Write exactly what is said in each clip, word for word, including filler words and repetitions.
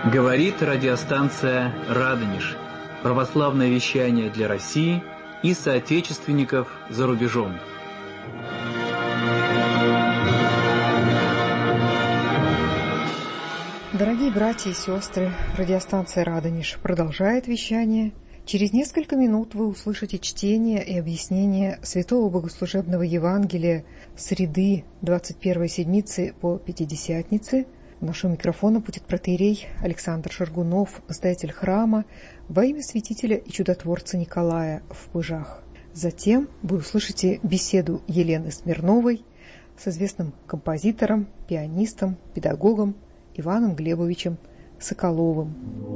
Говорит радиостанция «Радонеж». Православное вещание для России и соотечественников за рубежом. Дорогие братья и сестры, радиостанция «Радонеж» продолжает вещание. Через несколько минут вы услышите чтение и объяснение Святого Богослужебного Евангелия среды двадцать первой седмицы по Пятидесятнице. У нашего микрофона будет протоиерей Александр Шаргунов, настоятель храма, во имя святителя и чудотворца Николая в Пыжах. Затем вы услышите беседу Елены Смирновой с известным композитором, пианистом, педагогом Иваном Глебовичем Соколовым.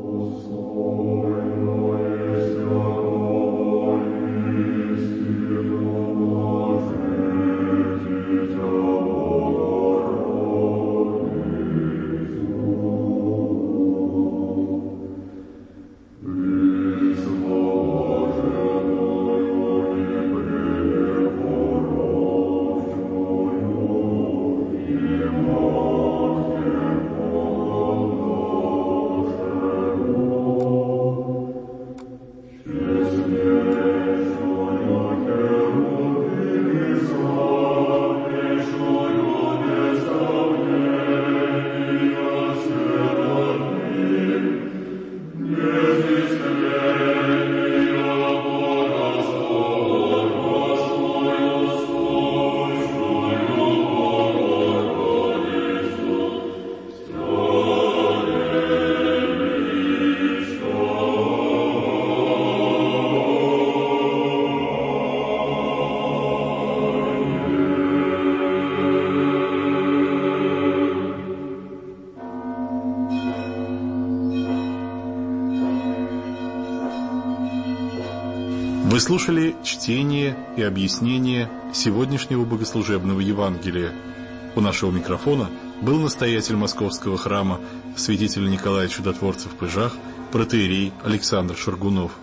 Вы слушали чтение и объяснение сегодняшнего богослужебного Евангелия. У нашего микрофона был настоятель Московского храма святителя Николая Чудотворца в Пыжах, протоиерей Александр Шаргунов.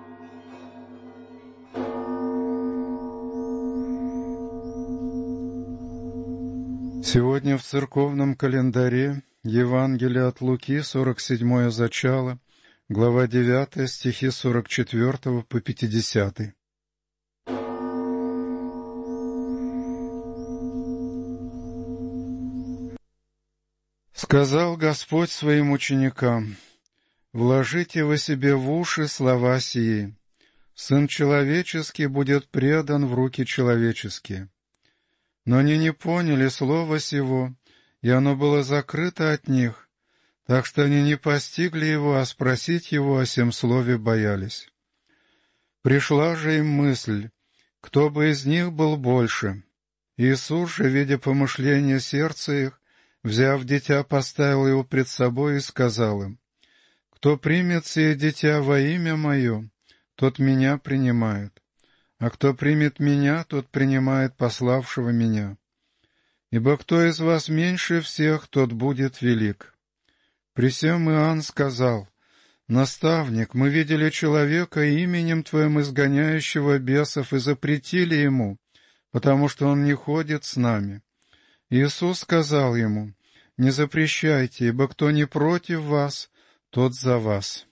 Сегодня в церковном календаре Евангелие от Луки, сорок седьмое зачало, глава девятая, стихи сорок четвёртого по пятидесятый. Сказал Господь своим ученикам: «Вложите вы себе в уши слова сии. Сын человеческий будет предан в руки человеческие». Но они не поняли слова сего, и оно было закрыто от них, так что они не постигли его, а спросить его о сем слове боялись. Пришла же им мысль, кто бы из них был больше. Иисус же, видя помышления сердца их, взяв дитя, поставил его пред собой и сказал им: «Кто примет сие дитя во имя Мое, тот Меня принимает, а кто примет Меня, тот принимает пославшего Меня. Ибо кто из вас меньше всех, тот будет велик». При сем Иоанн сказал: «Наставник, мы видели человека именем Твоим изгоняющего бесов и запретили ему, потому что он не ходит с нами». Иисус сказал ему: «Не запрещайте, ибо кто не против вас, тот за вас».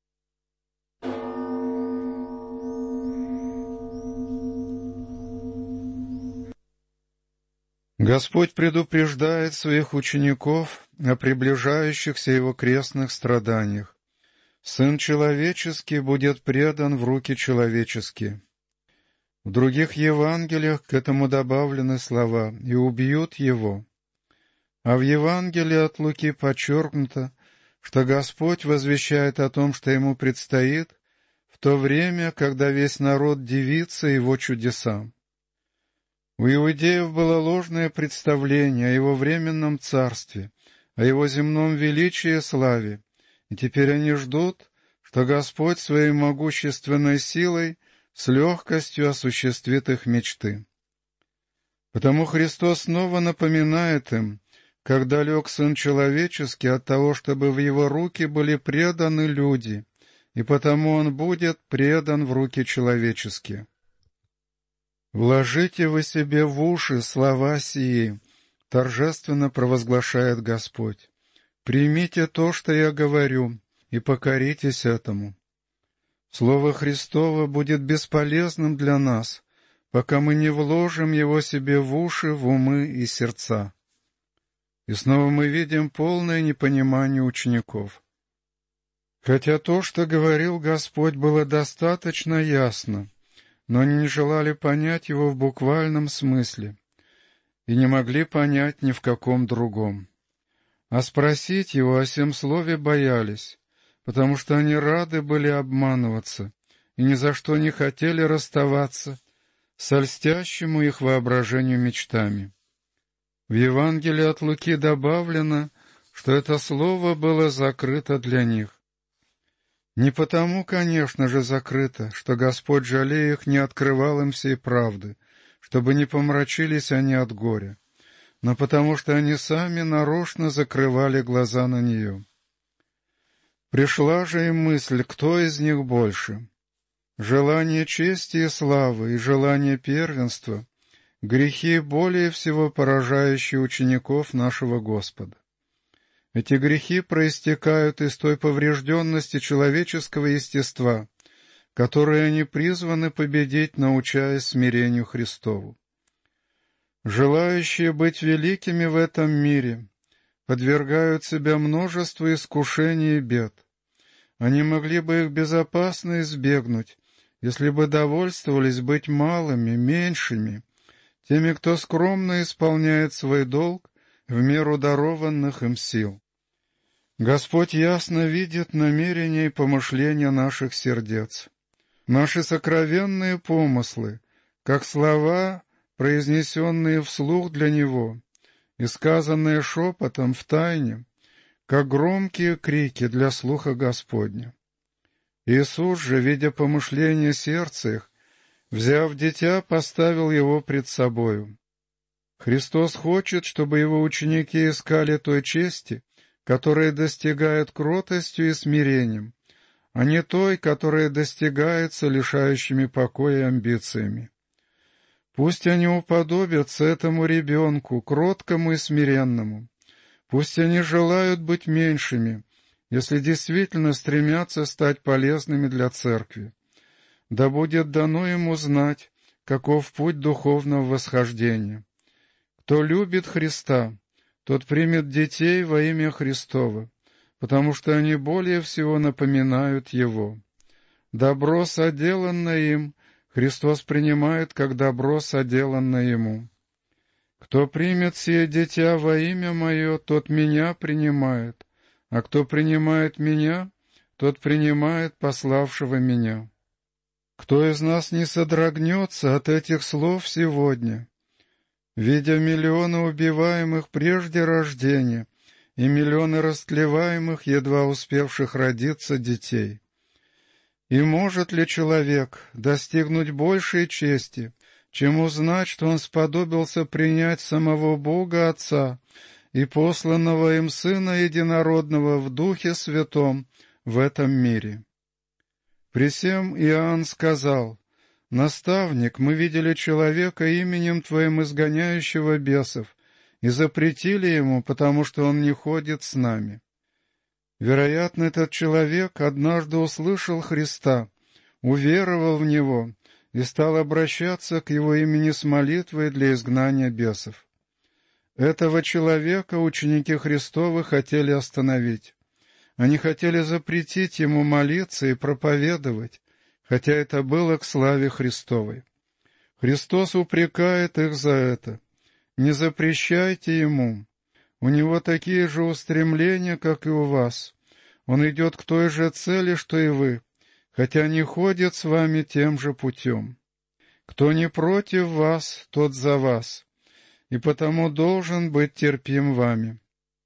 Господь предупреждает своих учеников о приближающихся Его крестных страданиях. «Сын человеческий будет предан в руки человеческие». В других Евангелиях к этому добавлены слова «и убьют Его». А в Евангелии от Луки подчеркнуто, что Господь возвещает о том, что Ему предстоит в то время, когда весь народ дивится Его чудесам. У иудеев было ложное представление о Его временном царстве, о Его земном величии и славе, и теперь они ждут, что Господь своей могущественной силой с легкостью осуществит их мечты. Потому Христос снова напоминает им, как далек Сын Человеческий от того, чтобы в Его руки были преданы люди, и потому Он будет предан в руки человеческие. «Вложите вы себе в уши слова сии», — торжественно провозглашает Господь. примите то, что я говорю, и покоритесь этому. Слово Христово будет бесполезным для нас, пока мы не вложим его себе в уши, в умы и сердца. И снова мы видим полное непонимание учеников. Хотя то, что говорил Господь, было достаточно ясно, но они не желали понять его в буквальном смысле и не могли понять ни в каком другом. А спросить его о сем слове боялись, потому что они рады были обманываться и ни за что не хотели расставаться с льстящему их воображению мечтами. В Евангелии от Луки добавлено, что это слово было закрыто для них. Не потому, конечно же, закрыто, что Господь, жалея их, не открывал им всей правды, чтобы не помрачились они от горя, но потому что они сами нарочно закрывали глаза на нее. Пришла же им мысль, кто из них больше. Желание чести и славы и желание первенства — грехи, более всего поражающие учеников нашего Господа. Эти грехи проистекают из той поврежденности человеческого естества, которую они призваны победить, научаясь смирению Христову. Желающие быть великими в этом мире подвергают себя множеству искушений и бед. Они могли бы их безопасно избегнуть, если бы довольствовались быть малыми, меньшими, теми, кто скромно исполняет свой долг в меру дарованных им сил. Господь ясно видит намерения и помышления наших сердец. Наши сокровенные помыслы, как слова, произнесенные вслух для Него, и сказанные шепотом в тайне, как громкие крики для слуха Господня. Иисус же, видя помышления сердца их, взяв дитя, поставил его пред собою. Христос хочет, чтобы его ученики искали той чести, которая достигает кротостью и смирением, а не той, которая достигается лишающими покоя амбициями. Пусть они уподобятся этому ребенку, кроткому и смиренному. Пусть они желают быть меньшими, если действительно стремятся стать полезными для церкви. Да будет дано им узнать, каков путь духовного восхождения. Кто любит Христа, тот примет детей во имя Христово, потому что они более всего напоминают Его. Добро, соделанное им, Христос принимает как добро, соделанное Ему. Кто примет сие дитя во имя Мое, тот Меня принимает, а кто принимает Меня, тот принимает пославшего Меня. Кто из нас не содрогнется от этих слов сегодня, видя миллионы убиваемых прежде рождения и миллионы растлеваемых, едва успевших родиться детей? И может ли человек достигнуть большей чести, чем узнать, что он сподобился принять самого Бога Отца и посланного им Сына Единородного в Духе Святом в этом мире? При сем Иоанн сказал: «Наставник, мы видели человека именем Твоим изгоняющего бесов, и запретили ему, потому что он не ходит с нами». Вероятно, этот человек однажды услышал Христа, уверовал в Него и стал обращаться к Его имени с молитвой для изгнания бесов. Этого человека ученики Христовы хотели остановить. Они хотели запретить ему молиться и проповедовать, хотя это было к славе Христовой. Христос упрекает их за это. Не запрещайте ему. У него такие же устремления, как и у вас. Он идет к той же цели, что и вы, хотя не ходит с вами тем же путем. Кто не против вас, тот за вас, и потому должен быть терпим вами.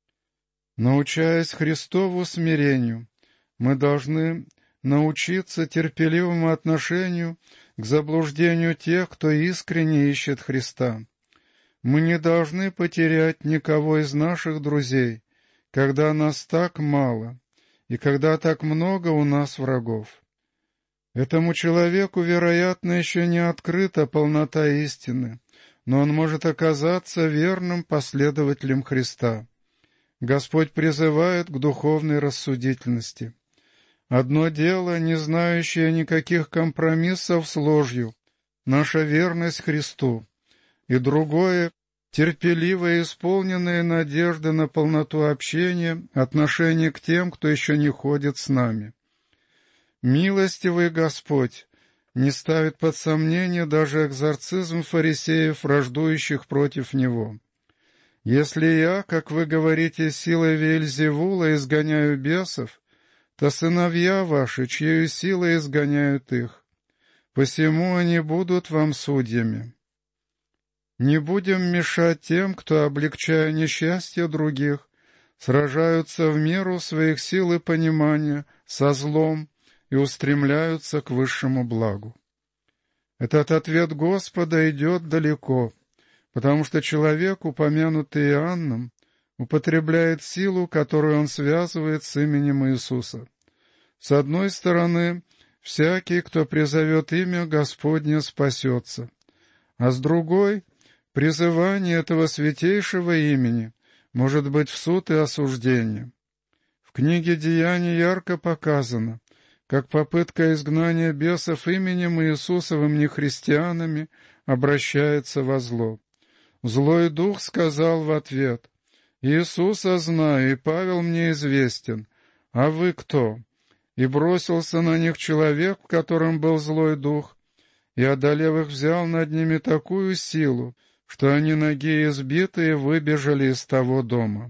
Научаясь Христову смирению, мы должны научиться терпеливому отношению к заблуждению тех, кто искренне ищет Христа. Мы не должны потерять никого из наших друзей, когда нас так мало и когда так много у нас врагов. Этому человеку, вероятно, еще не открыта полнота истины, но он может оказаться верным последователем Христа. Господь призывает к духовной рассудительности. Одно дело, не знающее никаких компромиссов с ложью, наша верность Христу, и другое, терпеливо исполненные надежды на полноту общения, отношение к тем, кто еще не ходит с нами. Милостивый Господь не ставит под сомнение даже экзорцизм фарисеев, враждующих против Него. Если я, как вы говорите, силой Веельзевула изгоняю бесов, то сыновья ваши, чьей силой изгоняют их, посему они будут вам судьями. Не будем мешать тем, кто, облегчая несчастье других, сражаются в меру своих сил и понимания со злом и устремляются к высшему благу. Этот ответ Господа идет далеко, потому что человек, упомянутый Иоанном, употребляет силу, которую он связывает с именем Иисуса. С одной стороны, всякий, кто призовет имя Господне, спасется, а с другой, призывание этого святейшего имени может быть в суд и осуждение. В книге «Деяний» ярко показано, как попытка изгнания бесов именем Иисусовым нехристианами обращается во зло. Злой дух сказал в ответ: «Иисуса знаю, и Павел мне известен, а вы кто?» И бросился на них человек, в котором был злой дух, и, одолев их, взял над ними такую силу, что они, ноги избитые, выбежали из того дома.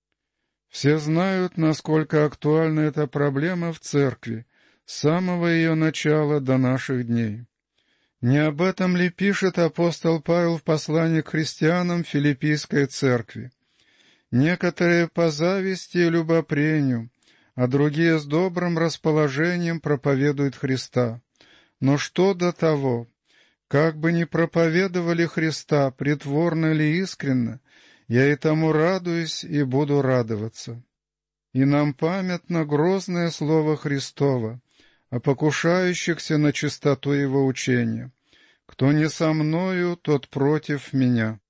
Все знают, насколько актуальна эта проблема в церкви, с самого ее начала до наших дней. Не об этом ли пишет апостол Павел в послании к христианам Филиппийской церкви? Некоторые по зависти и любопрению, а другие с добрым расположением проповедуют Христа. Но что до того? Как бы ни проповедовали Христа, притворно ли искренно, я и тому радуюсь и буду радоваться. И нам памятно грозное слово Христово о покушающихся на чистоту Его учения. «Кто не со мною, тот против меня».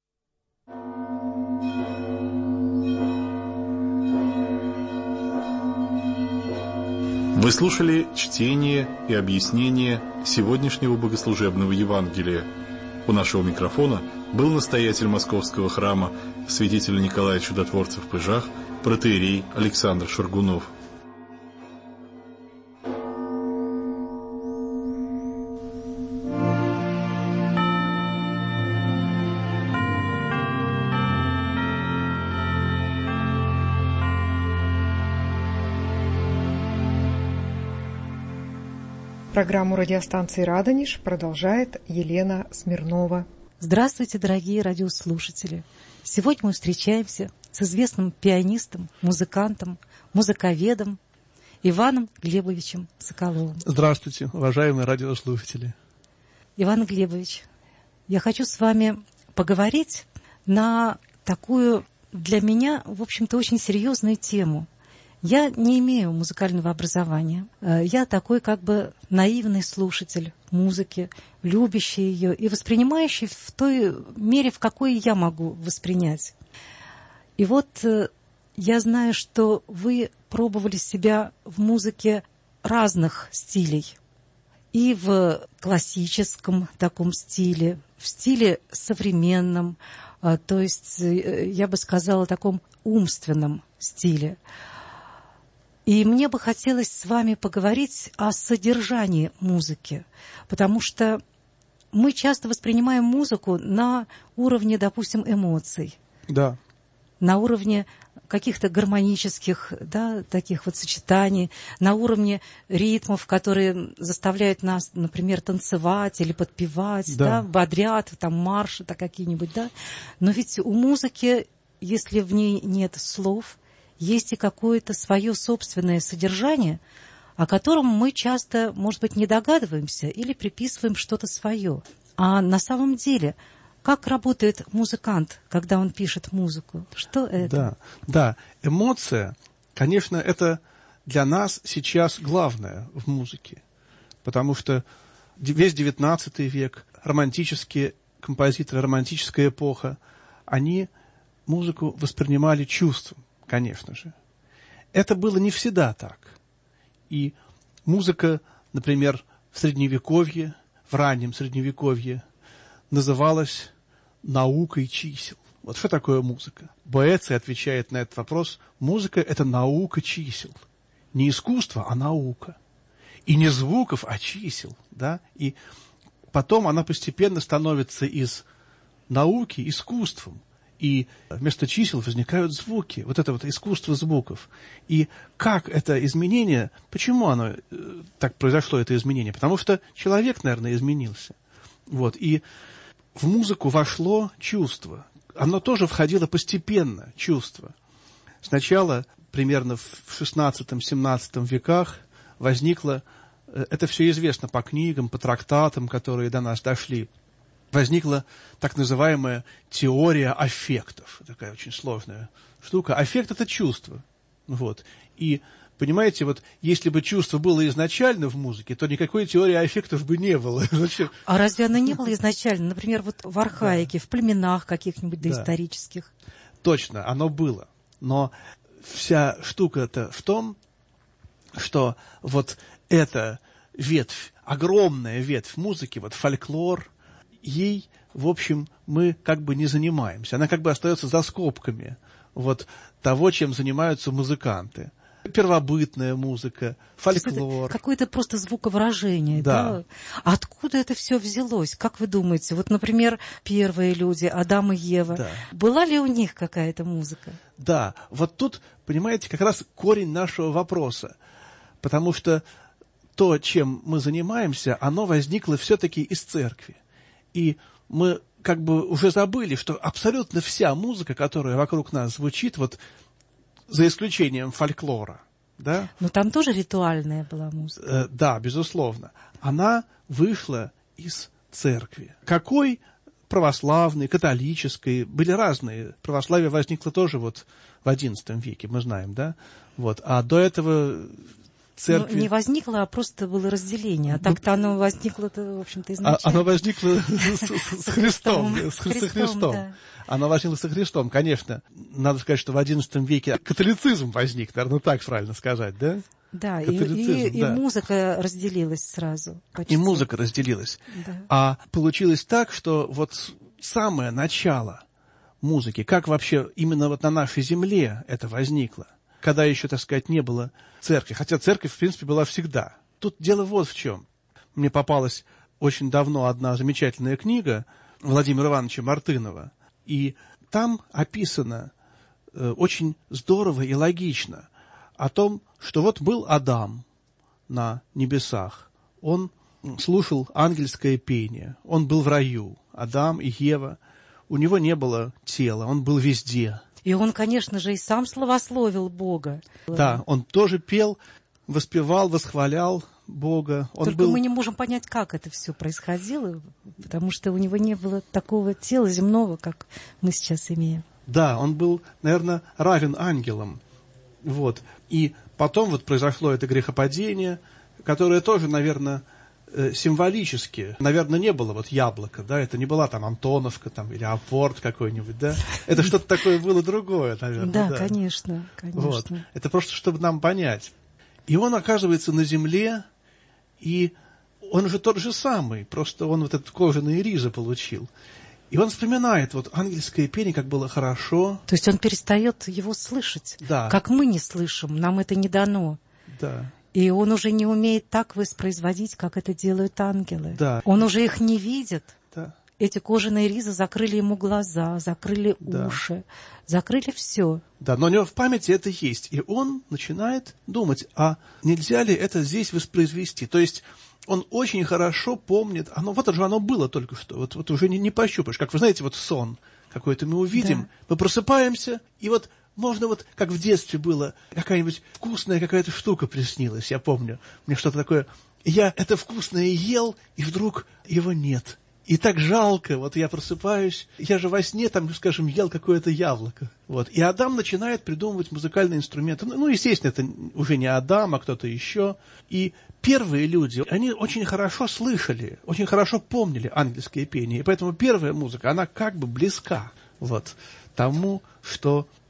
Вы слушали чтение и объяснение сегодняшнего богослужебного Евангелия. У нашего микрофона был настоятель Московского храма святитель Николай Чудотворцев в Пыжах, протоиерей Александр Шаргунов. Программу радиостанции «Радонеж» продолжает Елена Смирнова. Здравствуйте, дорогие радиослушатели! Сегодня мы встречаемся с известным пианистом, музыкантом, музыковедом Иваном Глебовичем Соколовым. Здравствуйте, уважаемые радиослушатели! Иван Глебович, я хочу с вами поговорить на такую для меня, в общем-то, очень серьезную тему. Я не имею музыкального образования. Я такой как бы наивный слушатель музыки, любящий ее и воспринимающий в той мере, в какой я могу воспринять. И вот я знаю, что вы пробовали себя в музыке разных стилей. И в классическом таком стиле, в стиле современном, то есть, я бы сказала, таком умственном стиле. И мне бы хотелось с вами поговорить о содержании музыки, потому что мы часто воспринимаем музыку на уровне, допустим, эмоций. Да. На уровне каких-то гармонических, да, таких вот сочетаний, на уровне ритмов, которые заставляют нас, например, танцевать или подпевать, да, да бодрят, там марши-то какие-нибудь, да. Но ведь у музыки, если в ней нет слов, есть и какое-то свое собственное содержание, о котором мы часто, может быть, не догадываемся или приписываем что-то свое. А на самом деле, как работает музыкант, когда он пишет музыку? Что это? Да, да. Эмоция, конечно, это для нас сейчас главное в музыке, потому что весь девятнадцатый век, романтические композиторы, романтическая эпоха, они музыку воспринимали чувством, конечно же. Это было не всегда так. И музыка, например, в Средневековье, в раннем Средневековье, называлась наукой чисел. Вот что такое музыка? Боэций отвечает на этот вопрос. Музыка – это наука чисел. Не искусство, а наука. И не звуков, а чисел. Да? И потом она постепенно становится из науки искусством. И вместо чисел возникают звуки. Вот это вот искусство звуков. И как это изменение, почему оно так произошло, это изменение? Потому что человек, наверное, изменился. Вот. И в музыку вошло чувство. Оно тоже входило постепенно, чувство. Сначала, примерно в шестнадцатом-семнадцатом веках, возникло, это все известно по книгам, по трактатам, которые до нас дошли, возникла так называемая теория аффектов. Такая очень сложная штука. Аффект – это чувство. Вот. И, понимаете, вот если бы чувство было изначально в музыке, то никакой теории аффектов бы не было. Зачем? А разве оно не было изначально? Например, вот в архаике, да. в племенах каких-нибудь доисторических? Да. Точно, оно было. Но вся штука-то в том, что вот эта ветвь, огромная ветвь музыки, вот фольклор, ей, в общем, мы как бы не занимаемся. Она как бы остается за скобками вот того, чем занимаются музыканты. Первобытная музыка, фольклор. Какое-то просто звуковыражение. Да. Да? Откуда это все взялось? Как вы думаете? Вот, например, первые люди, Адам и Ева. Да. Была ли у них какая-то музыка? Да. Вот тут, понимаете, как раз корень нашего вопроса. Потому что то, чем мы занимаемся, оно возникло все-таки из церкви. И мы как бы уже забыли, что абсолютно вся музыка, которая вокруг нас звучит, вот за исключением фольклора, да? Но там тоже ритуальная была музыка. Э, да, безусловно. Она вышла из церкви. Какой? Православной, католической. Были разные. Православие возникло тоже вот в одиннадцатом веке, мы знаем, да? Вот. А до этого церкви... Ну, не возникло, а просто было разделение. А так-то оно возникло-то, в общем-то, изначально. Оно возникло с Христом. С Христом. Оно возникло со Христом, конечно. Надо сказать, что в одиннадцатом веке католицизм возник, наверное, так правильно сказать, да? Да, и, и, и музыка разделилась сразу. Почти. И музыка разделилась. Да. А получилось так, что вот самое начало музыки, как вообще именно вот на нашей земле это возникло, когда еще, так сказать, не было церкви. Хотя церковь, в принципе, была всегда. Тут дело вот в чем. Мне попалась очень давно одна замечательная книга Владимира Ивановича Мартынова. И там описано э, очень здорово и логично о том, что вот был Адам на небесах. Он слушал ангельское пение. Он был в раю. Адам и Ева. У него не было тела. Он был везде. И он, конечно же, и сам славословил Бога. Да, он тоже пел, воспевал, восхвалял Бога. Он Только был... мы не можем понять, как это все происходило, потому что у него не было такого тела земного, как мы сейчас имеем. Да, он был, наверное, равен ангелам. Вот. И потом вот произошло это грехопадение, которое тоже, наверное, символически, наверное, не было вот яблоко, да, это не была там Антоновка там, или апорт какой-нибудь, да, это что-то такое было другое, наверное. Да, да. конечно, конечно. Вот. Это просто, чтобы нам понять. И он оказывается на земле, и он уже тот же самый, просто он вот этот кожаный риза получил. И он вспоминает вот ангельское пение, как было хорошо. То есть он перестает его слышать, да. Как мы не слышим, нам это не дано. Да. И он уже не умеет так воспроизводить, как это делают ангелы. Да. Он уже их не видит. Да. Эти кожаные ризы закрыли ему глаза, закрыли да. уши, закрыли все. Да, но у него в памяти это есть. И он начинает думать, а нельзя ли это здесь воспроизвести? То есть он очень хорошо помнит, оно, вот же оно было только что, вот, вот уже не, не пощупаешь. Как вы знаете, вот сон какой-то мы увидим, да. мы просыпаемся, и вот можно вот, как в детстве было, какая-нибудь вкусная какая-то штука приснилась, я помню, мне что-то такое. Я это вкусное ел, и вдруг его нет. И так жалко, вот я просыпаюсь, я же во сне, там, скажем, ел какое-то яблоко. Вот. И Адам начинает придумывать музыкальные инструменты. Ну, естественно, это уже не Адам, а кто-то еще. И первые люди, они очень хорошо слышали, очень хорошо помнили ангельское пение. И поэтому первая музыка, она как бы близка вот, тому, что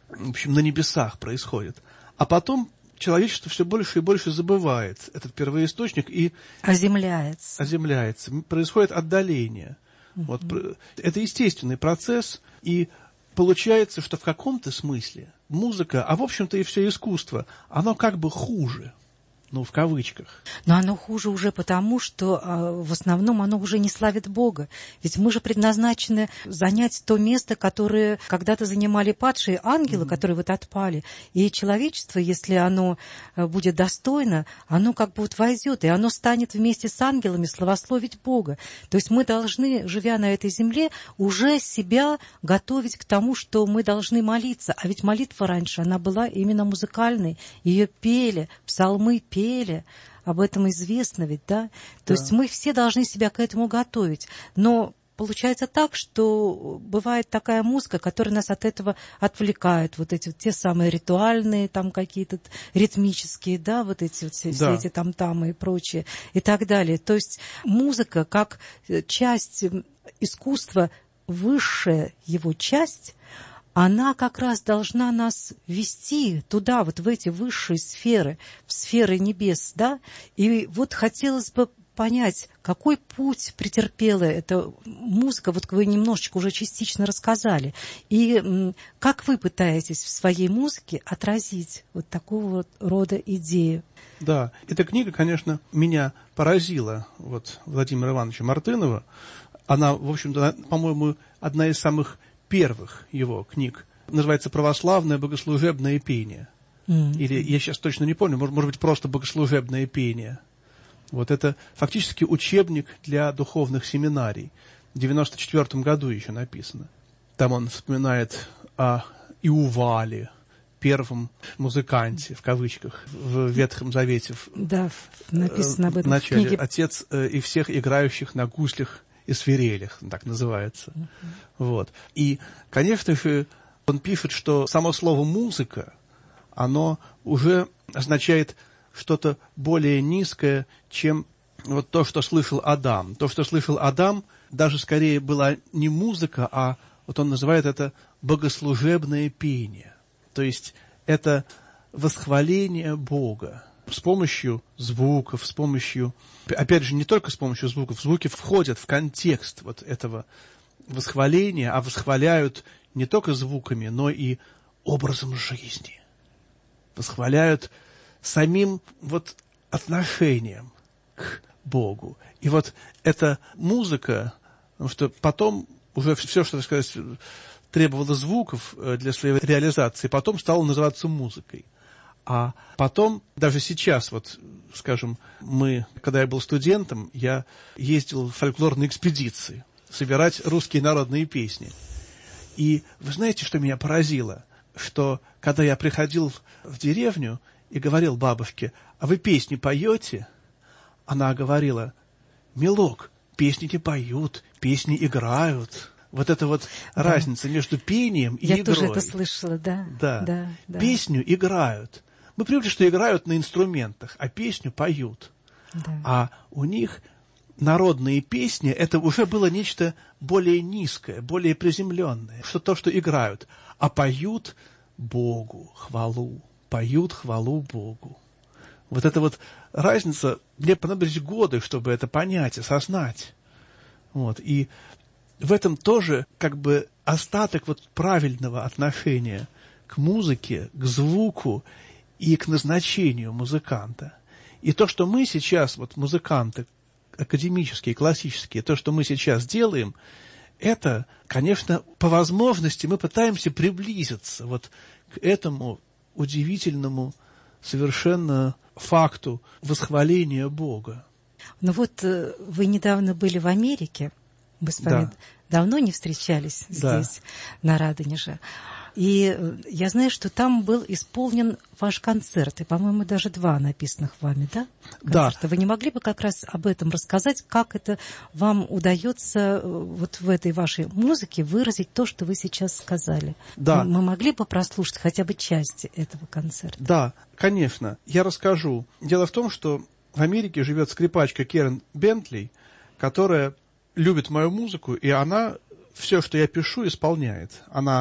в общем, на небесах происходит. А потом человечество все больше и больше забывает этот первоисточник и оземляется. оземляется. Происходит отдаление. Mm-hmm. Вот, это естественный процесс, и получается, что в каком-то смысле музыка, а в общем-то и все искусство, оно как бы хуже. Ну, в кавычках. Но оно хуже уже потому, что э, в основном оно уже не славит Бога. Ведь мы же предназначены занять то место, которое когда-то занимали падшие ангелы, mm-hmm. которые вот отпали. И человечество, если оно э, будет достойно, оно как бы вот войдет, и оно станет вместе с ангелами славословить Бога. То есть мы должны, живя на этой земле, уже себя готовить к тому, что мы должны молиться. А ведь молитва раньше, она была именно музыкальной. Ее пели, псалмы пели. Пели, об этом известно ведь, да? То да. есть мы все должны себя к этому готовить. Но получается так, что бывает такая музыка, которая нас от этого отвлекает. Вот эти вот те самые ритуальные, там какие-то ритмические, да, вот эти вот все, да. все эти там-тамы и прочее, и так далее. То есть музыка как часть искусства, высшая его часть, она как раз должна нас вести туда, вот в эти высшие сферы, в сферы небес, да? И вот хотелось бы понять, какой путь претерпела эта музыка, вот вы немножечко уже частично рассказали, и как вы пытаетесь в своей музыке отразить вот такого вот рода идею? Да, эта книга, конечно, меня поразила, вот, Владимира Ивановича Мартынова. Она, в общем-то, по-моему, одна из самых первых его книг. Называется «Православное богослужебное пение». Mm-hmm. Или, я сейчас точно не помню, может, может быть, просто «Богослужебное пение». Вот это фактически учебник для духовных семинарий. В девяносто четвёртом году еще написано. Там он вспоминает о Иувале, первом музыканте, в кавычках, в Ветхом Завете. Да, написано об этом в начале. в книге. Отец и всех играющих на гуслях и свирелях, так называется. Uh-huh. Вот. И, конечно же, он пишет, что само слово «музыка», оно уже означает что-то более низкое, чем вот то, что слышал Адам. То, что слышал Адам, даже скорее была не музыка, а вот он называет это богослужебное пение. То есть это восхваление Бога с помощью звуков, с помощью... Опять же, не только с помощью звуков. Звуки входят в контекст вот этого восхваления, а восхваляют не только звуками, но и образом жизни. Восхваляют самим вот отношением к Богу. И вот эта музыка, потому что потом уже все, что, так сказать, требовало звуков для своей реализации, потом стало называться музыкой. А потом, даже сейчас, вот, скажем, мы, когда я был студентом, я ездил в фольклорные экспедиции, собирать русские народные песни. И вы знаете, что меня поразило? Что, когда я приходил в деревню и говорил бабушке: «А вы песни поете?» Она говорила: «Милок, песни не поют, песни играют». Вот эта вот да. разница между пением и я игрой. Я тоже это слышала, да. Да. да, да. Песню играют. Мы привыкли, что играют на инструментах, а песню поют. Да. А у них народные песни, это уже было нечто более низкое, более приземленное, что то, что играют, а поют Богу хвалу, поют хвалу Богу. Вот эта вот разница, мне понадобились годы, чтобы это понять, осознать. Вот. И в этом тоже как бы остаток вот правильного отношения к музыке, к звуку и к назначению музыканта. И то, что мы сейчас, вот музыканты, академические, классические, то, что мы сейчас делаем, это, конечно, по возможности мы пытаемся приблизиться вот к этому удивительному совершенно факту восхваления Бога. Ну вот вы недавно были в Америке, мы с вами да. давно не встречались да. здесь, на Радонеже. И я знаю, что там был исполнен ваш концерт, и, по-моему, даже два написанных вами, да? Концерта. Да. Вы не могли бы как раз об этом рассказать, как это вам удается вот в этой вашей музыке выразить то, что вы сейчас сказали? Да. Мы могли бы прослушать хотя бы части этого концерта? Да, конечно. Я расскажу. Дело в том, что в Америке живет скрипачка Керен Бентли, которая любит мою музыку, и она все, что я пишу, исполняет. Она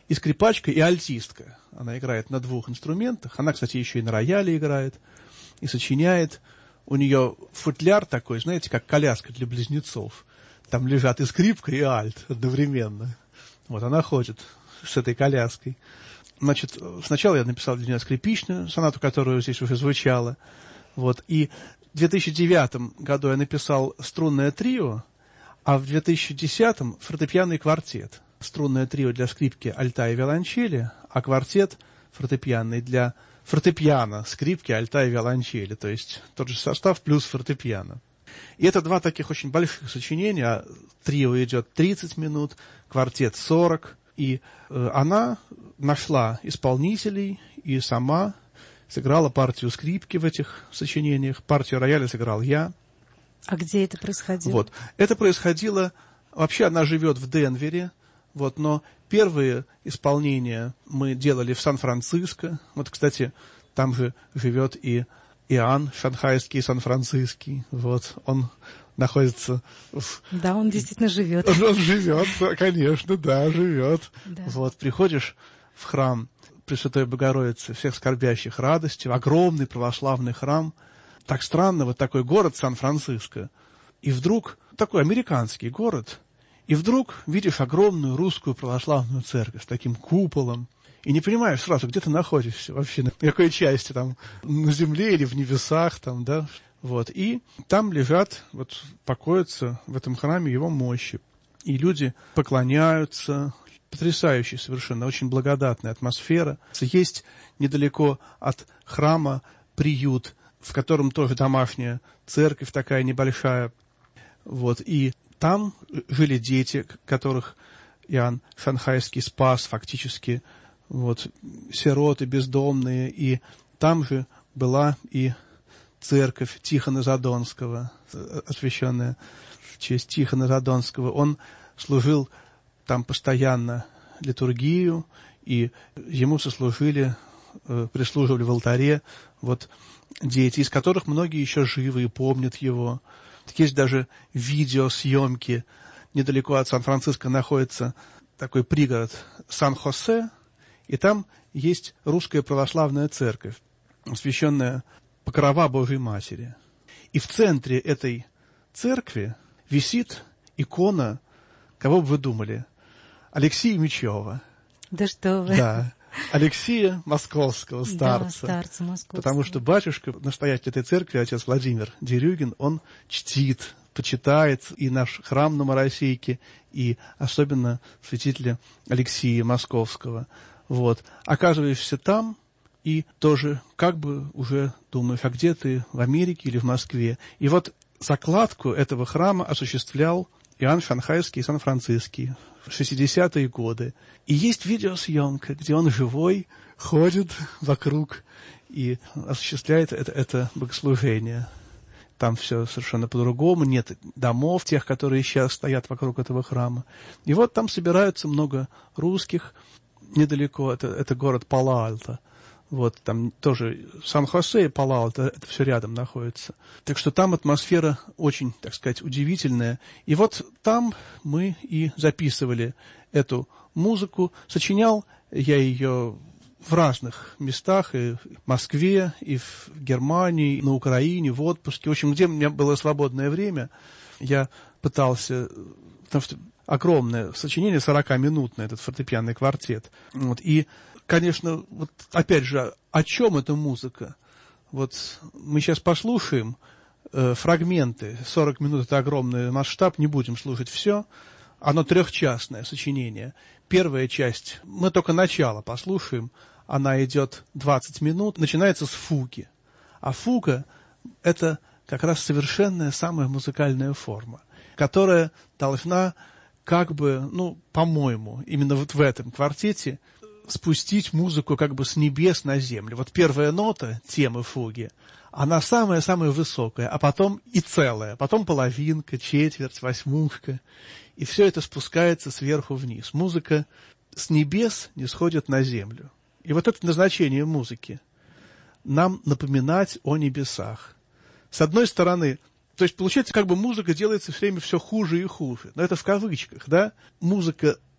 и скрипачка, и альтистка. Она играет на двух инструментах. Она, кстати, еще и на рояле играет, и сочиняет. У нее футляр такой, знаете, как коляска для близнецов. Там лежат и скрипка, и альт одновременно. Вот она ходит с этой коляской. Значит, сначала я написал для нее скрипичную сонату, которая здесь уже звучала. Вот. И в две тысячи девятом году я написал струнное трио, а в две тысячи десятом фортепианный квартет. Струнное трио для скрипки, альта и виолончели, а квартет фортепианный для фортепиано, скрипки, альта и виолончели. То есть тот же состав плюс фортепиано. И это два таких очень больших сочинения. Трио идет тридцать минут, квартет сорок. И э, она нашла исполнителей и сама сыграла партию скрипки в этих сочинениях. Партию рояля сыграл я. А где это происходило? Вот. Это происходило... Вообще она живет в Денвере, вот, но первые исполнения мы делали в Сан-Франциско. Вот, кстати, там же живет и Иоанн Шанхайский, Сан-Франциский. Вот, он находится... В... Да, он действительно живет. Он, он живет, конечно, да, живет. Да. Вот, приходишь в храм Пресвятой Богородицы, всех скорбящих радостью, огромный православный храм. Так странно, вот такой город Сан-Франциско. И вдруг, такой американский город, и вдруг видишь огромную русскую православную церковь с таким куполом, и не понимаешь сразу, где ты находишься вообще, на какой части, там, на земле или в небесах, там, да. Вот, и там лежат, вот, покоятся в этом храме его мощи. И люди поклоняются. Потрясающая совершенно, очень благодатная атмосфера. Есть недалеко от храма приют, в котором тоже домашняя церковь такая небольшая. Вот, и там жили дети, которых Иоанн Шанхайский спас фактически, вот, сироты бездомные. И там же была и церковь Тихона Задонского, освященная в честь Тихона Задонского. Он служил там постоянно литургию, и ему сослужили, прислуживали в алтаре вот дети, из которых многие еще живы и помнят его. Есть даже видеосъемки. Недалеко от Сан-Франциско находится такой пригород Сан-Хосе, и там есть русская православная церковь, освященная Покрова Божьей Матери. И в центре этой церкви висит икона, кого бы вы думали, Алексея Мечева. Да что вы. Да. Алексея Московского, старца. Да, старца Московского. Потому что батюшка, настоятель этой церкви, отец Владимир Дерюгин, он чтит, почитает и наш храм на Моросейке, и особенно святителя Алексея Московского. Вот. Оказываешься там, и тоже как бы уже думаешь, а где ты, в Америке или в Москве? И вот закладку этого храма осуществлял Иоанн Шанхайский и Сан-Франциский в шестидесятые годы. И есть видеосъемка, где он живой, ходит вокруг и осуществляет это, это богослужение. Там все совершенно по-другому, нет домов, тех, которые сейчас стоят вокруг этого храма. И вот там собираются много русских, недалеко, это, это город Пало-Альто. Вот, там тоже Сан-Хосе и Пало-Альто, это все рядом находится. Так что там атмосфера очень, так сказать, удивительная. И вот там мы и записывали эту музыку. Сочинял я ее в разных местах, и в Москве, и в Германии, на Украине, в отпуске. В общем, где у меня было свободное время, я пытался, потому что огромное сочинение, сорокаминутное, этот фортепианный квартет. Вот, и конечно, вот опять же, о чем эта музыка? Вот мы сейчас послушаем э, фрагменты, сорок минут — это огромный масштаб, не будем слушать все. Оно трехчастное сочинение. Первая часть, мы только начало послушаем, она идет двадцать минут, начинается с фуги. А фуга — это как раз совершенная самая музыкальная форма, которая должна как бы, ну, по-моему, именно вот в этом квартете спустить музыку как бы с небес на землю. Вот первая нота темы фуги, она самая-самая высокая, а потом и целая, потом половинка, четверть, восьмушка, и все это спускается сверху вниз. Музыка с небес не сходит на землю. И вот это назначение музыки — нам напоминать о небесах. С одной стороны, то есть получается, как бы музыка делается все время все хуже и хуже, но это в кавычках, да? Музыка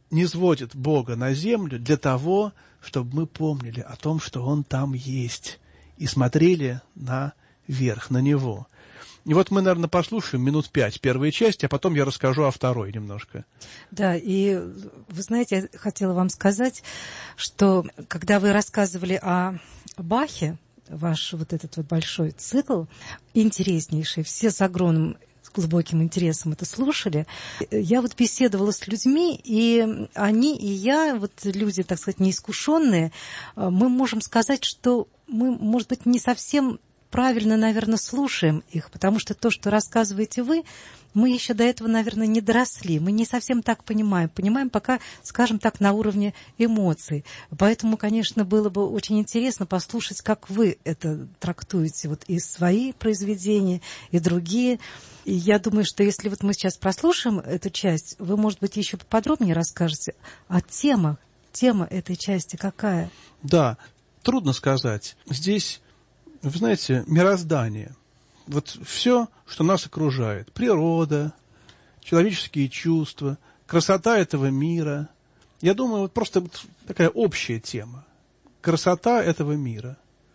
низводит Бога на землю для того, чтобы мы помнили о том, что Он там есть, и смотрели наверх, на Него. И вот мы, наверное, послушаем минут пять первой части, а потом я расскажу о второй немножко. Да, и вы знаете, я хотела вам сказать, что когда вы рассказывали о Бахе, ваш вот этот вот большой цикл, интереснейший, все с огромным, с глубоким интересом это слушали, я вот беседовала с людьми, и они, и я, вот люди, так сказать, неискушенные, мы можем сказать, что мы, может быть, не совсем правильно, наверное, слушаем их, потому что то, что рассказываете вы, мы еще до этого, наверное, не доросли, мы не совсем так понимаем, понимаем пока, скажем так, на уровне эмоций. Поэтому, конечно, было бы очень интересно послушать, как вы это трактуете, вот и свои произведения, и другие. И я думаю, что если вот мы сейчас прослушаем эту часть, вы, может быть, еще поподробнее расскажете о темах. Тема этой части какая? Да, трудно сказать. Здесь, вы знаете, мироздание. Вот все, что нас окружает. Природа, человеческие чувства, красота этого мира. Я думаю, вот просто вот такая общая тема. Красота этого мира.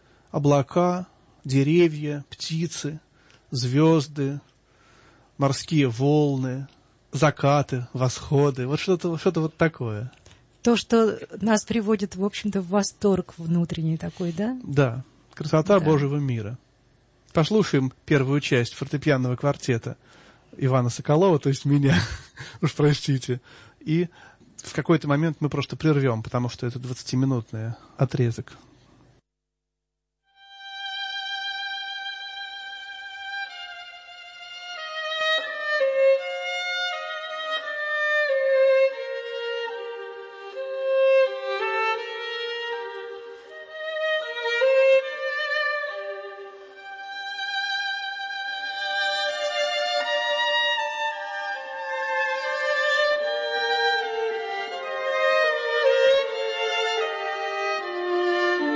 Облака, деревья, птицы, звезды, морские волны, закаты, восходы. Вот что-то, что-то вот такое. То, что нас приводит, в общем-то, в восторг внутренний такой, да? Да, красота Да. Божьего мира. Послушаем первую часть фортепианного квартета Ивана Соколова, то есть меня, уж простите. И в какой-то момент мы просто прервем, потому что это двадцатиминутный отрезок. Thank you.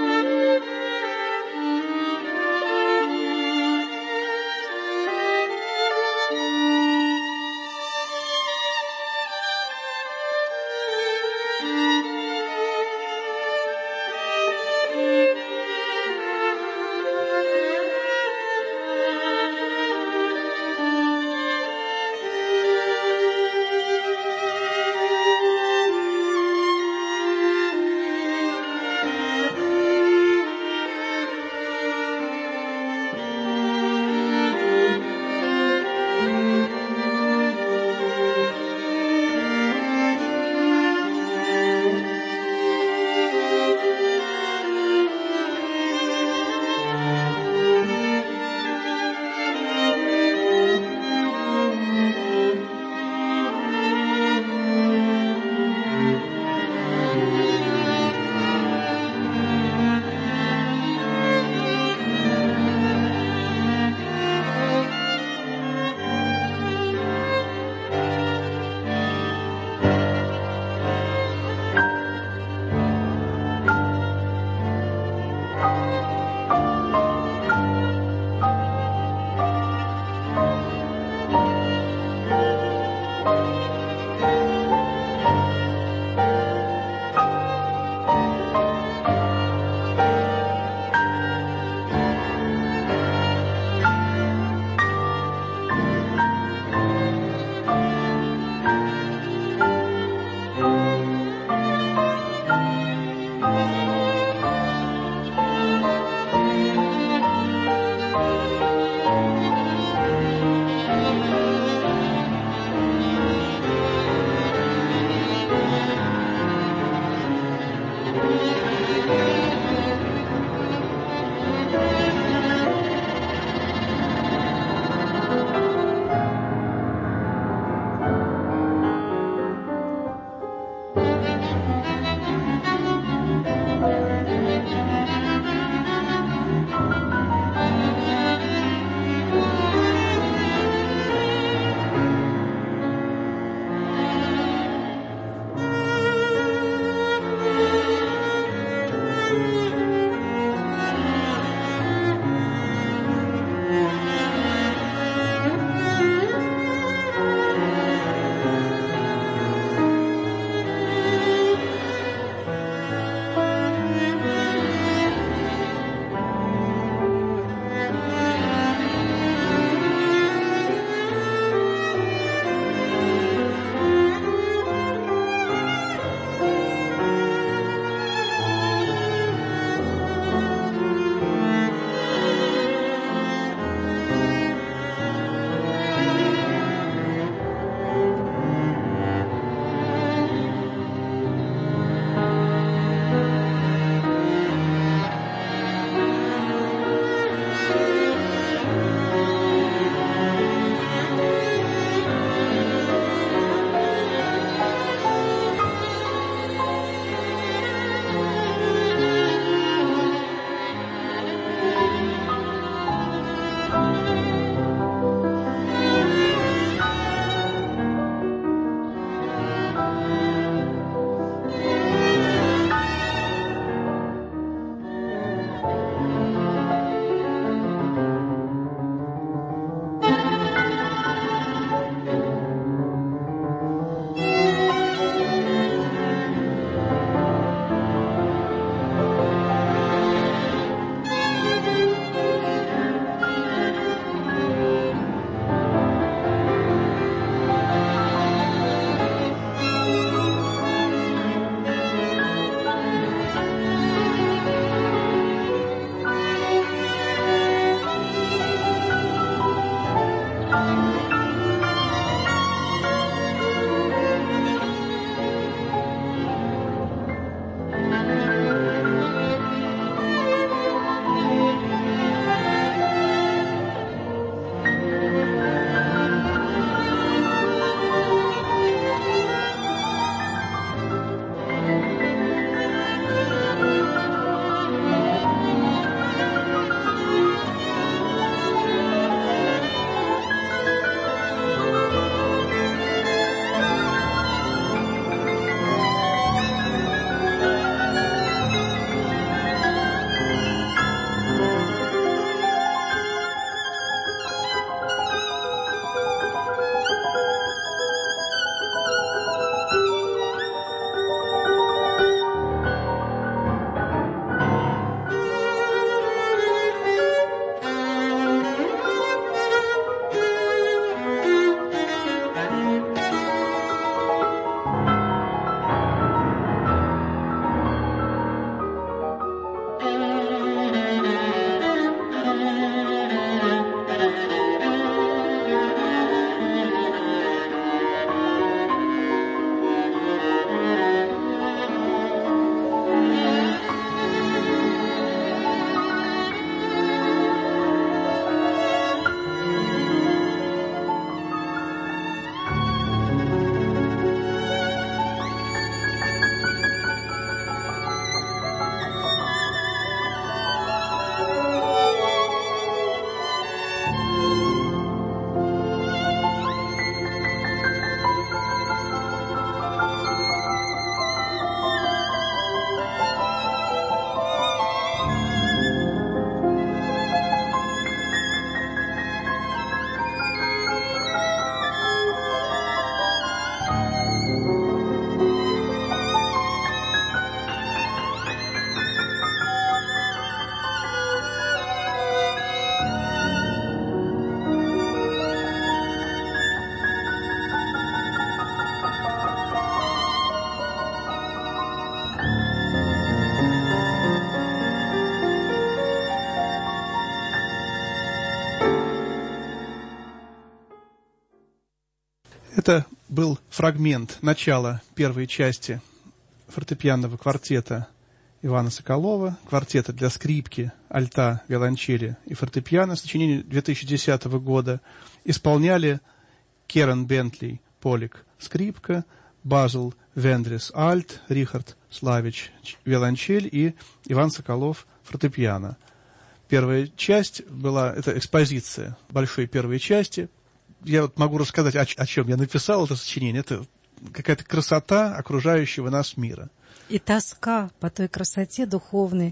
Это был фрагмент начала первой части фортепианного квартета Ивана Соколова, квартета для скрипки, альта, виолончели и фортепиано, сочинение две тысячи десятого года. Исполняли Керен Бентли, Полик, скрипка, Базл Вендрис, альт, Рихард Славич, виолончель и Иван Соколов, фортепиано. Первая часть была, это экспозиция большой первой части. Я вот могу рассказать, о, о чем я написал это сочинение. Это какая-то красота окружающего нас мира. И тоска по той красоте духовной,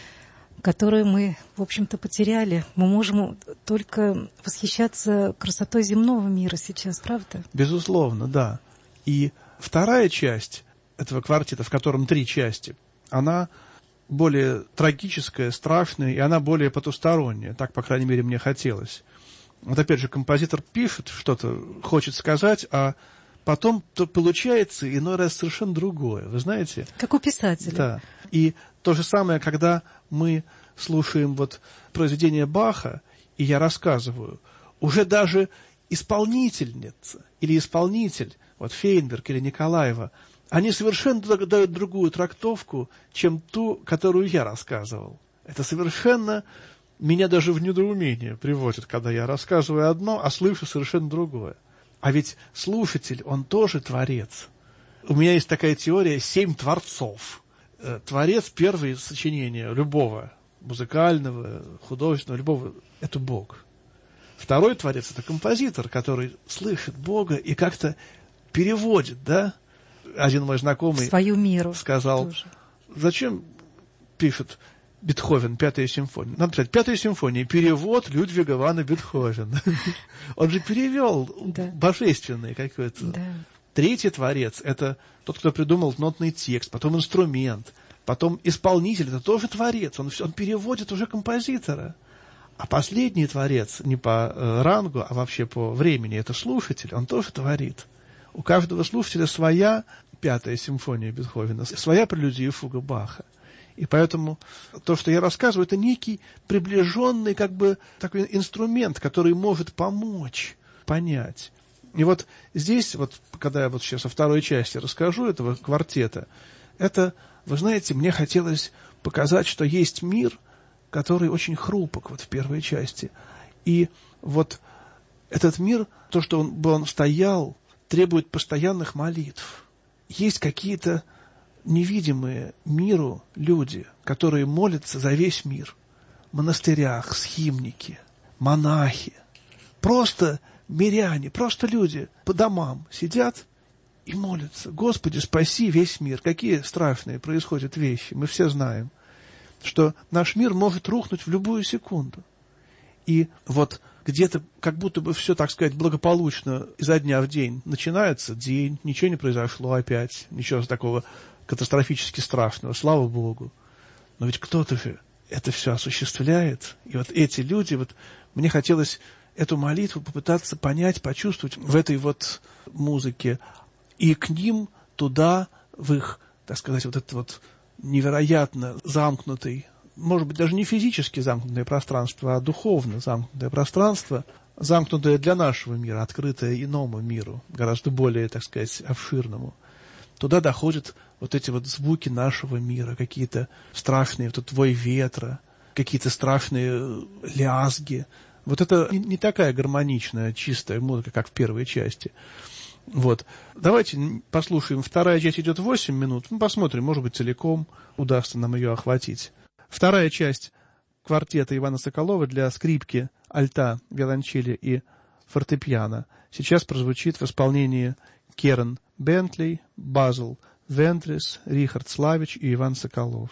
которую мы, в общем-то, потеряли. Мы можем только восхищаться красотой земного мира сейчас, правда? Безусловно, да. И вторая часть этого квартета, в котором три части, она более трагическая, страшная, и она более потусторонняя. Так, по крайней мере, мне хотелось. Вот опять же, композитор пишет что-то, хочет сказать, а потом то получается иной раз совершенно другое. Вы знаете? Как у писателя. Да. И то же самое, когда мы слушаем вот произведение Баха, и я рассказываю, уже даже исполнительница или исполнитель, вот Фейнберг или Николаева, они совершенно дают другую трактовку, чем ту, которую я рассказывал. Это совершенно меня даже в недоумение приводит, когда я рассказываю одно, а слышу совершенно другое. А ведь слушатель, он тоже творец. У меня есть такая теория «семь творцов». Творец первого сочинения любого, музыкального, художественного, любого, это Бог. Второй творец – это композитор, который слышит Бога и как-то переводит, да? Один мой знакомый свою миру сказал, тоже. Зачем пишет Бетховен пятую симфонию? Надо писать пятую симфонию, перевод Людвига вана Бетховена. Он же перевел божественный какой-то. Третий творец – это тот, кто придумал нотный текст, потом инструмент, потом исполнитель – это тоже творец, он, он переводит уже композитора. А последний творец, не по э, рангу, а вообще по времени, это слушатель, он тоже творит. У каждого слушателя своя пятая симфония Бетховена, своя прелюдия и фуга Баха. И поэтому то, что я рассказываю, это некий приближенный как бы такой инструмент, который может помочь понять. И вот здесь, вот, когда я вот сейчас во второй части расскажу этого квартета, это, вы знаете, мне хотелось показать, что есть мир, который очень хрупок вот в первой части. И вот этот мир, то, что он, он стоял, требует постоянных молитв. Есть какие-то невидимые миру люди, которые молятся за весь мир. В монастырях, схимники, монахи, просто миряне, просто люди по домам сидят и молятся. Господи, спаси весь мир. Какие страшные происходят вещи. Мы все знаем, что наш мир может рухнуть в любую секунду. И вот где-то как будто бы все, так сказать, благополучно изо дня в день начинается день, ничего не произошло опять, ничего такого катастрофически страшного, слава Богу. Но ведь кто-то же это все осуществляет. И вот эти люди, вот мне хотелось эту молитву попытаться понять, почувствовать в этой вот музыке. И к ним туда, в их, так сказать, вот этот вот невероятно замкнутый, может быть, даже не физически замкнутое пространство, а духовно замкнутое пространство, замкнутое для нашего мира, открытое иному миру, гораздо более, так сказать, обширному. Туда доходят вот эти вот звуки нашего мира, какие-то страшные, вот этот вой ветра, какие-то страшные лязги. Вот это не такая гармоничная, чистая музыка, как в первой части. Вот. Давайте послушаем. Вторая часть идет восемь минут. Мы посмотрим, может быть, целиком удастся нам ее охватить. Вторая часть квартета Ивана Соколова для скрипки, альта, виолончели и фортепиано сейчас прозвучит в исполнении Керен Бентли, Базл Вендрис, Рихард Славич и Иван Соколов.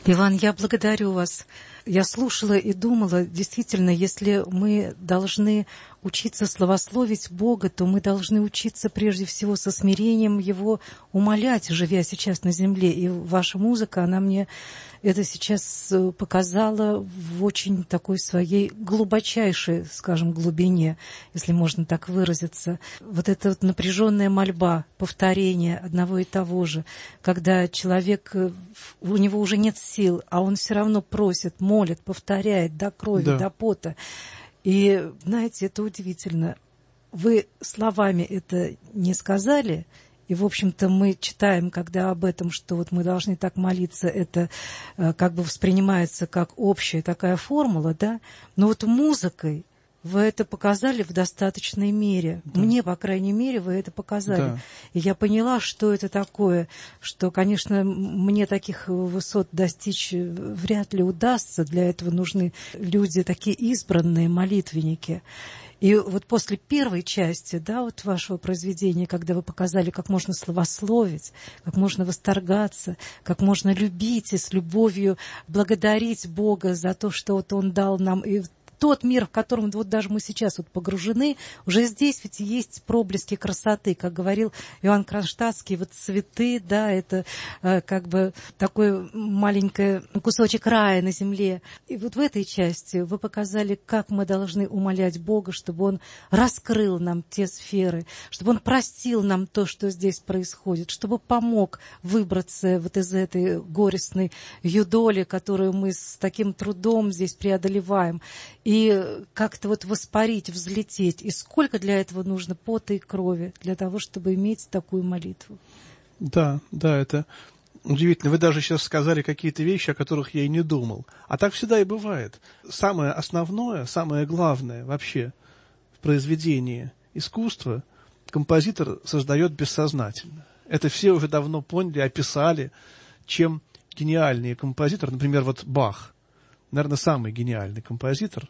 Иван, я благодарю вас. Я слушала и думала, действительно, если мы должны учиться славословить Бога, то мы должны учиться прежде всего со смирением Его умолять, живя сейчас на земле. И ваша музыка, она мне это сейчас показала в очень такой своей глубочайшей, скажем, глубине, если можно так выразиться. Вот эта вот напряженная мольба, повторение одного и того же, когда человек, у него уже нет сил, а он все равно просит, молит, повторяет до крови, да. до пота. И, знаете, это удивительно. Вы словами это не сказали, и, в общем-то, мы читаем, когда об этом, что вот мы должны так молиться, это как бы воспринимается как общая такая формула, да? Но вот музыкой вы это показали в достаточной мере. Да. Мне, по крайней мере, вы это показали. Да. И я поняла, что это такое, что, конечно, мне таких высот достичь вряд ли удастся. Для этого нужны люди такие избранные, молитвенники. И вот после первой части, да, вот вашего произведения, когда вы показали, как можно славословить, как можно восторгаться, как можно любить и с любовью благодарить Бога за то, что вот Он дал нам, и тот мир, в котором вот даже мы сейчас вот погружены, уже здесь ведь есть проблески красоты, как говорил Иоанн Кронштадтский, вот цветы, да, это э, как бы такой маленький кусочек рая на земле. И вот в этой части вы показали, как мы должны умолять Бога, чтобы Он раскрыл нам те сферы, чтобы Он простил нам то, что здесь происходит, чтобы помог выбраться вот из этой горестной юдоли, которую мы с таким трудом здесь преодолеваем. И как-то вот воспарить, взлететь. И сколько для этого нужно пота и крови, для того, чтобы иметь такую молитву. Да, да, это удивительно. Вы даже сейчас сказали какие-то вещи, о которых я и не думал. А так всегда и бывает. Самое основное, самое главное вообще в произведении искусства композитор создает бессознательно. Это все уже давно поняли, описали, чем гениальный композитор, например, вот Бах, наверное, самый гениальный композитор.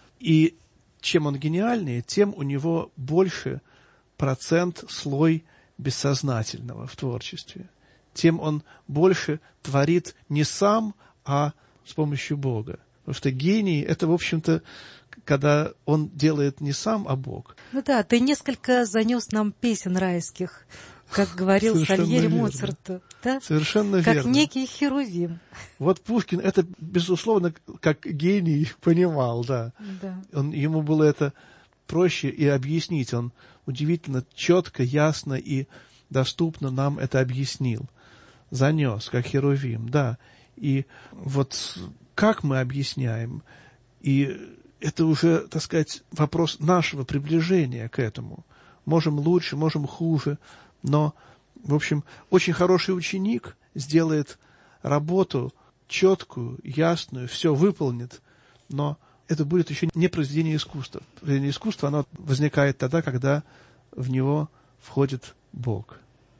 И чем он гениальнее, тем у него больше процент, слой бессознательного в творчестве. Тем он больше творит не сам, а с помощью Бога. Потому что гений – это, в общем-то, когда он делает не сам, а Бог. Ну да, ты несколько занес нам песен райских, как говорил Сальери Моцарту. Да? Совершенно как верно. Как некий херувим. Вот Пушкин это, безусловно, как гений понимал, да. да. Он, ему было это проще и объяснить. Он удивительно четко, ясно и доступно нам это объяснил. Занес, как херувим, да. И вот как мы объясняем, и это уже, так сказать, вопрос нашего приближения к этому. Можем лучше, можем хуже, но, в общем, очень хороший ученик сделает работу четкую, ясную, все выполнит, но это будет еще не произведение искусства. Произведение искусства, оно возникает тогда, когда в него входит Бог.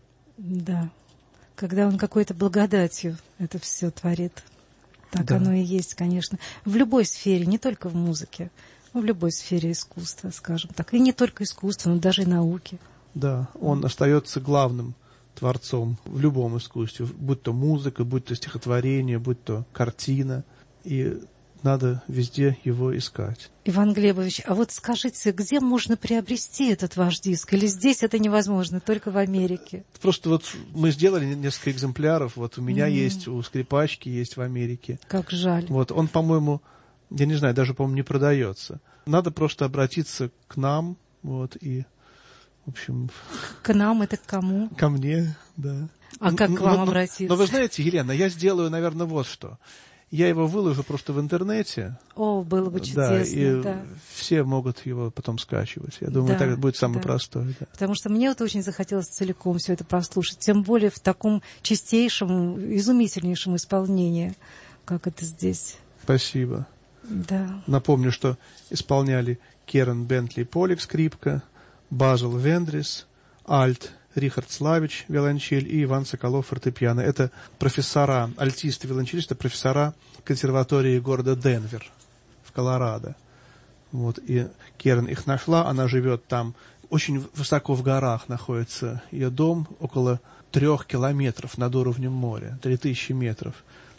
Да, когда Он какой-то благодатью это все творит. Так да. Оно и есть, конечно. В любой сфере, не только в музыке, но в любой сфере искусства, скажем так. И не только искусства, но даже и науки. Да, он остается главным творцом в любом искусстве, будь то музыка, будь то стихотворение, будь то картина, и надо везде его искать. Иван Глебович, а вот скажите, где можно приобрести этот ваш диск? Или здесь это невозможно, только в Америке? Просто вот мы сделали несколько экземпляров, вот у меня mm. есть, у Скрипачки есть в Америке. Как жаль. Вот он, по-моему, я не знаю, даже, по-моему, не продается. Надо просто обратиться к нам, вот, и в общем... К нам это к кому? Ко мне, да. А как но, к вам но, обратиться? Но вы знаете, Елена, я сделаю, наверное, вот что. Я его выложу просто в интернете. О, было бы чудесно, да. И да. все могут его потом скачивать. Я думаю, да, так будет самый да. простой. Да. Потому что мне вот очень захотелось целиком все это прослушать. Тем более в таком чистейшем, изумительнейшем исполнении, как это здесь. Спасибо. Да. Напомню, что исполняли Керен Бентли Полик, скрипка, Базел Вендрис, альт Рихард Славич, виолончель, и Иван Соколов, фортепиано. Это профессора, альтисты, виолончелисты, профессора консерватории города Денвер в Колорадо. Вот, и Керен их нашла, она живет там, очень высоко в горах находится ее дом, около трех километров над уровнем моря, три тысячи метров.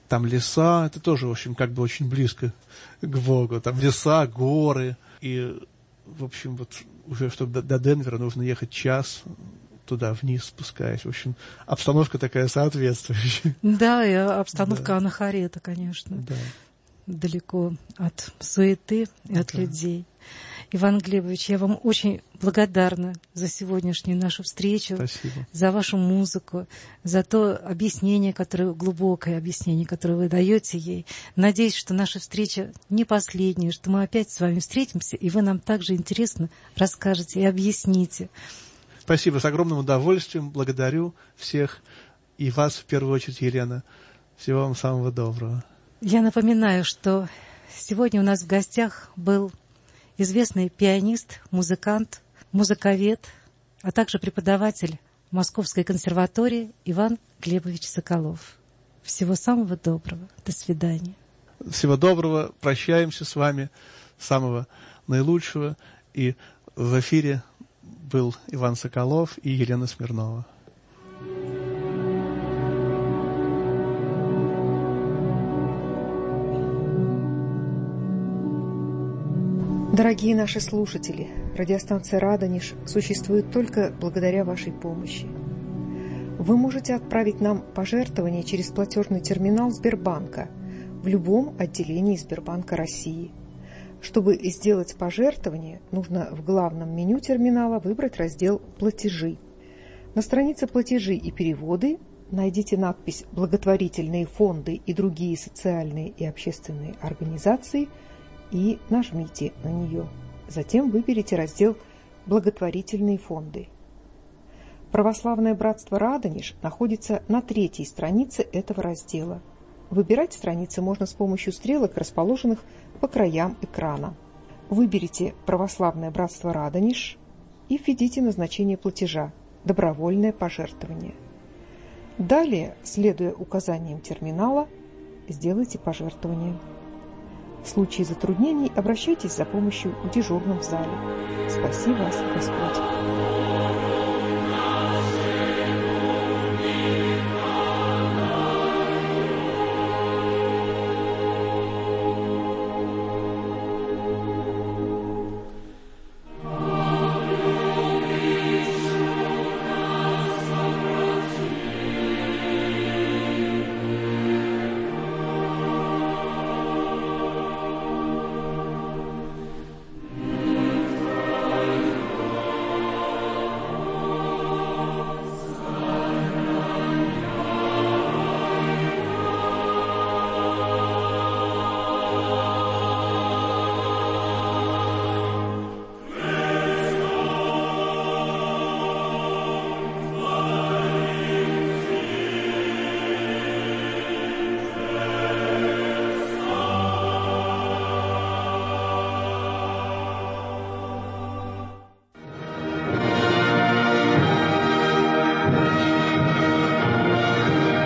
там леса, это тоже, в общем, как бы очень близко к Богу. Там леса, горы. И, в общем, вот уже чтобы до, до Денвера нужно ехать час туда вниз спускаясь. В общем, обстановка такая соответствующая. Да, и обстановка Да. Анахарета, конечно. Да. Далеко от суеты и от Да. людей. Иван Глебович, я вам очень благодарна за сегодняшнюю нашу встречу, Спасибо. за вашу музыку, за то объяснение, которое, глубокое объяснение, которое вы даете ей. Надеюсь, что наша встреча не последняя, что мы опять с вами встретимся, и вы нам также интересно расскажете и объясните. Спасибо, с огромным удовольствием. Благодарю всех, и вас в первую очередь, Елена. Всего вам самого доброго. Я напоминаю, что сегодня у нас в гостях был известный пианист, музыкант, музыковед, а также преподаватель Московской консерватории Иван Глебович Соколов. Всего самого доброго. До свидания. Всего доброго. Прощаемся с вами. Самого наилучшего. И в эфире был Иван Соколов и Елена Смирнова. Дорогие наши слушатели, радиостанция «Радонеж» существует только благодаря вашей помощи. Вы можете отправить нам пожертвования через платежный терминал Сбербанка в любом отделении Сбербанка России. Чтобы сделать пожертвование, нужно в главном меню терминала выбрать раздел «Платежи». На странице «Платежи и переводы» найдите надпись «Благотворительные фонды и другие социальные и общественные организации» и нажмите на нее. Затем выберите раздел «Благотворительные фонды». Православное братство «Радонеж» находится на третьей странице этого раздела. Выбирать страницы можно с помощью стрелок, расположенных по краям экрана. Выберите «Православное братство «Радонеж» и введите назначение платежа «Добровольное пожертвование». Далее, следуя указаниям терминала, сделайте пожертвование. В случае затруднений обращайтесь за помощью к дежурным в зале. Спаси вас, Господь!